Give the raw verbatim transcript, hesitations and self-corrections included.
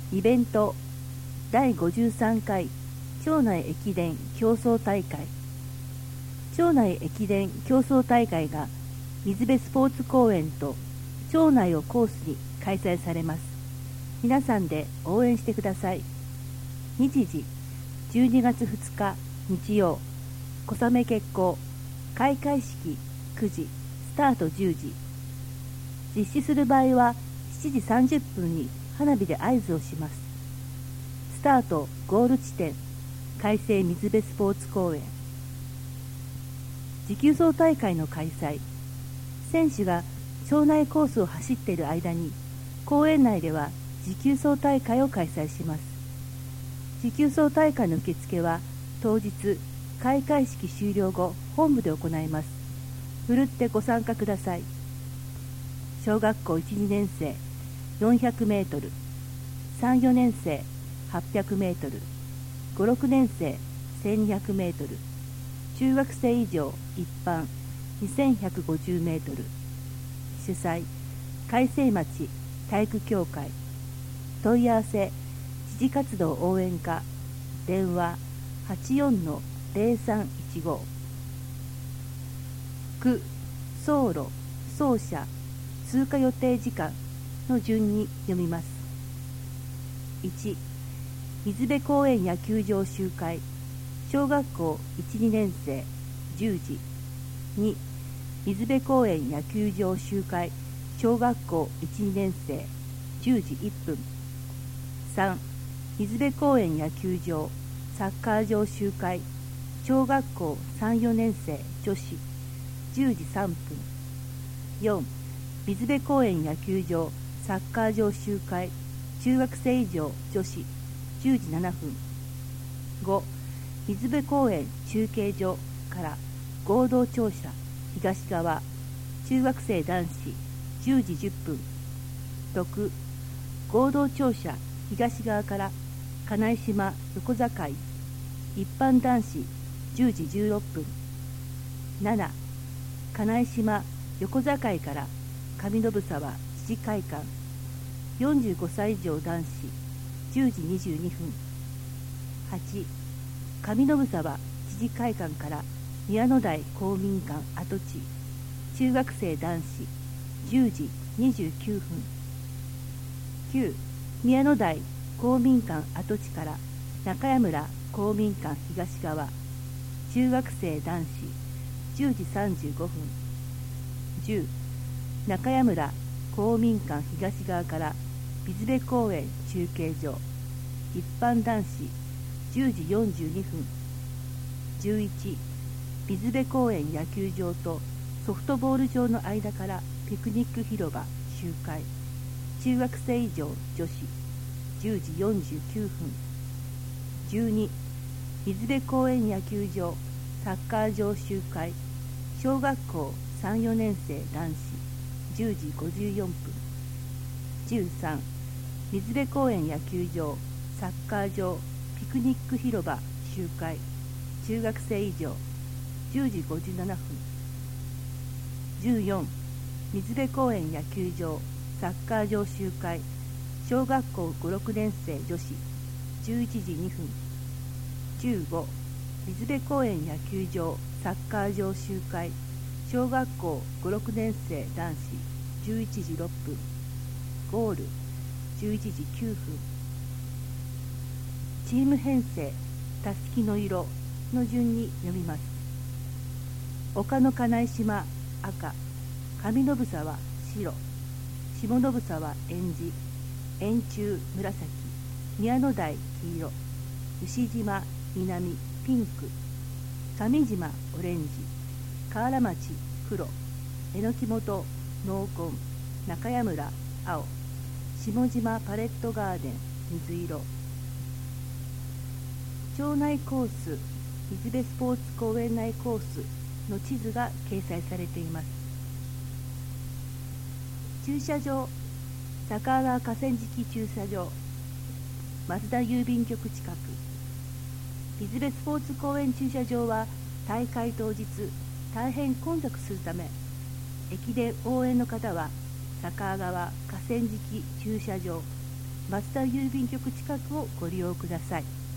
イベントだいごじゅうさんかい町内駅伝競争大会。町内駅伝競争大会が水辺スポーツ公園と町内をコースに開催されます。皆さんで応援してください。日時じゅうにがつふつか日曜、小雨決行、開会式くじ、スタートじゅうじ。実施する場合はしちじさんじゅっぷんに花火で合図をします。スタートゴール地点、海星水辺スポーツ公園。持久走大会の開催。選手が町内コースを走っている間に公園内では持久走大会を開催します。持久走大会の受付は当日開会式終了後本部で行います。ふるってご参加ください。小学校いち、にねんせいよんひゃくメートル、さん、よねんせいはっぴゃくメートル、ご、ろくねんせいせんにひゃくメートル、中学生以上一般にせんひゃくごじゅうメートル。主催海星町体育協会。問い合わせ知事活動応援課、電話 はちよんのぜろさんいちご。区、走路、走者、通過予定時間の順に読みます。いち、水辺公園野球場集会、小学校いち、にねんせいじゅうじ。に、水辺公園野球場集会、小学校いち、にねんせいじゅうじいっぷん。さん、水辺公園野球場サッカー場集会、小学校さん、よねんせい女子じゅうじさんぷん。よん、水辺公園野球場サッカー場集会、中学生以上女子じゅうじななふん。ご、水辺公園中継所から合同庁舎東側、中学生男子じゅうじじゅっぷん。ろく、合同庁舎東側から金井島横境、一般男子じゅうじじゅうろっぷん。なな、金井島横境から上延沢知事会館、よんじゅうごさい以上男子じゅうじにじゅうにふん。はち、上延沢知事会館から宮野台公民館跡地、中学生男子じゅうじにじゅうきゅうふん。きゅう、宮野台公民館跡地から中谷村公民館東側、中学生男子じゅうじさんじゅうごふん。じゅう、中谷村公民館東側から水辺公園中継所、一般男子じゅうじよんじゅうにふん。じゅういち、水辺公園野球場とソフトボール場の間からピクニック広場集会、中学生以上女子じゅうじよんじゅうきゅうふん。じゅうに、水辺公園野球場サッカー場集会、小学校さん、よねんせい男子じゅうじごじゅうよんぷん。じゅうさん、水辺公園野球場サッカー場ピクニック広場集会、中学生以上じゅうじごじゅうななふん。じゅうよん、水辺公園野球場サッカー場集会、小学校ご、ろくねんせい女子じゅういちじにふん。じゅうご、水辺公園野球場サッカー場集会、小学校ご、ろくねんせい男子じゅういちじろっぷん。ゴールじゅういちじきゅうふん。チーム編成たすきの色の順に読みます。岡野金井島赤、上延沢白、下延沢えんじ、円柱紫、宮野台黄色、牛島南ピンク、上島オレンジ、河原町黒、榎本濃紺、中谷村青、下島パレットガーデン水色。町内コース、水辺スポーツ公園内コースの地図が掲載されています。駐車場、坂川河川敷駐車場、松田郵便局近く。水辺スポーツ公園駐車場は大会当日大変混雑するため、駅伝応援の方は坂川河川敷駐車場、 松田郵便局近くをご利用ください。